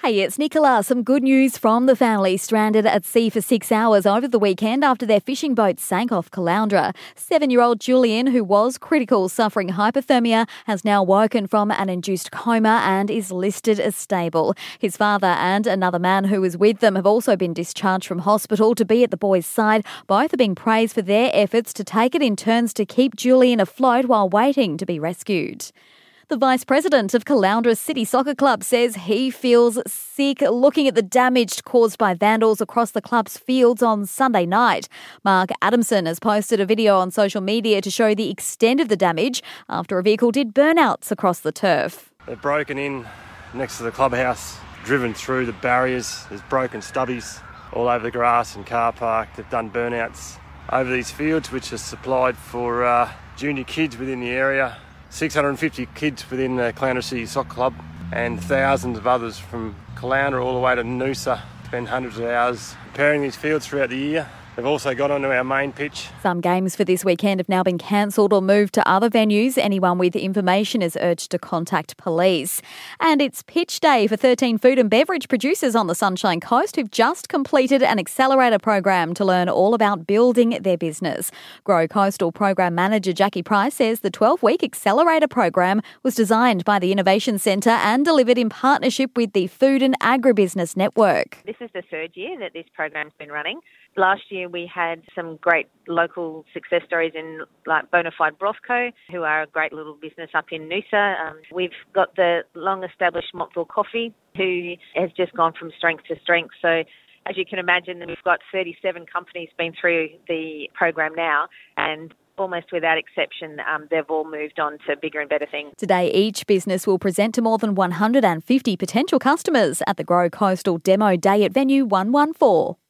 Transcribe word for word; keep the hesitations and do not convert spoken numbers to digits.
Hey, it's Nicola. Some good news from the family stranded at sea for six hours over the weekend after their fishing boat sank off Caloundra. Seven-year-old Julian, who was critical, suffering hypothermia, has now woken from an induced coma and is listed as stable. His father and another man who was with them have also been discharged from hospital to be at the boys' side. Both are being praised for their efforts to take it in turns to keep Julian afloat while waiting to be rescued. The Vice President of Caloundra City Soccer Club says he feels sick looking at the damage caused by vandals across the club's fields on Sunday night. Mark Adamson has posted a video on social media to show the extent of the damage after a vehicle did burnouts across the turf. They've broken in next to the clubhouse, driven through the barriers. There's broken stubbies all over the grass and car park. They've done burnouts over these fields, which are supplied for uh, junior kids within the area. six hundred fifty kids within the Caloundra City Soccer Club and thousands of others from Caloundra all the way to Noosa spend hundreds of hours preparing these fields throughout the year. They've also got onto our main pitch. Some games for this weekend have now been cancelled or moved to other venues. Anyone with information is urged to contact police. And it's pitch day for thirteen food and beverage producers on the Sunshine Coast who've just completed an accelerator program to learn all about building their business. Grow Coastal Program Manager Jackie Price says the twelve-week accelerator program was designed by the Innovation Centre and delivered in partnership with the Food and Agribusiness Network. This is the third year that this program's been running. Last year we had some great local success stories in like Bonafide Brothco, who are a great little business up in Noosa. Um, we've got the long-established Montville Coffee, who has just gone from strength to strength. So as you can imagine, we've got thirty-seven companies been through the program now, and almost without exception, um, they've all moved on to bigger and better things. Today, each business will present to more than one hundred fifty potential customers at the Grow Coastal Demo Day at Venue one one four.